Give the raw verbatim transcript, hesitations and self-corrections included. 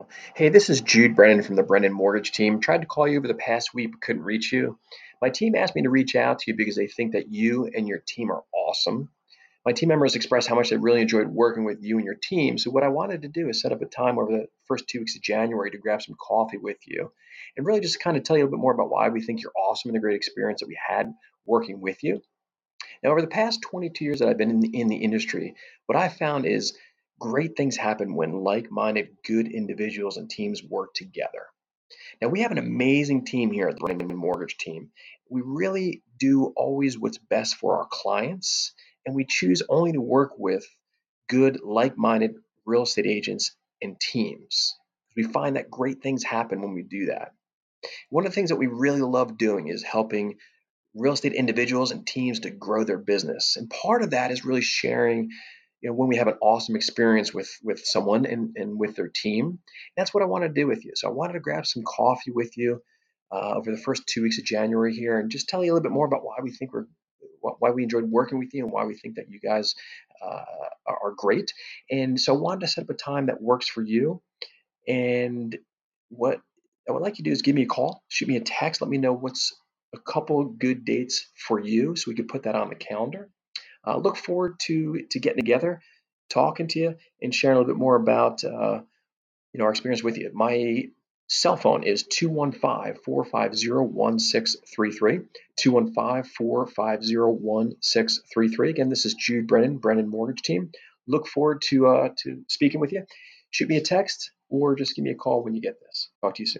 Hey, this is Jude Brennan from the Brennan Mortgage Team. Tried to call you over the past week but couldn't reach you. My team asked me to reach out to you because they think that you and your team are awesome. My team members expressed how much they really enjoyed working with you and your team. So, what I wanted to do is set up a time over the first two weeks of January to grab some coffee with you and really just kind of tell you a little bit more about why we think you're awesome and the great experience that we had working with you. Now, over the past twenty-two years that I've been in the, in the industry, what I found is great things happen when like minded, good individuals and teams work together. Now, we have an amazing team here at the Brennan Mortgage Team. We really do always what's best for our clients, and we choose only to work with good, like minded real estate agents and teams. We find that great things happen when we do that. One of the things that we really love doing is helping real estate individuals and teams to grow their business. And part of that is really sharing, you know, when we have an awesome experience with with someone and, and with their team. That's what I want to do with you. So I wanted to grab some coffee with you uh, over the first two weeks of January here and just tell you a little bit more about why we think we're why we enjoyed working with you and why we think that you guys uh, are great. And so I wanted to set up a time that works for you. And what I would like you to do is give me a call, shoot me a text, let me know what's a couple good dates for you so we can put that on the calendar. Uh, look forward to to getting together, talking to you, and sharing a little bit more about uh, you know our experience with you. My cell phone is two one five, four five zero, one six three three. two one five, four five zero, one six three three. Again, this is Jude Brennan, Brennan Mortgage Team. Look forward to uh, to speaking with you. Shoot me a text or just give me a call when you get this. Talk to you soon.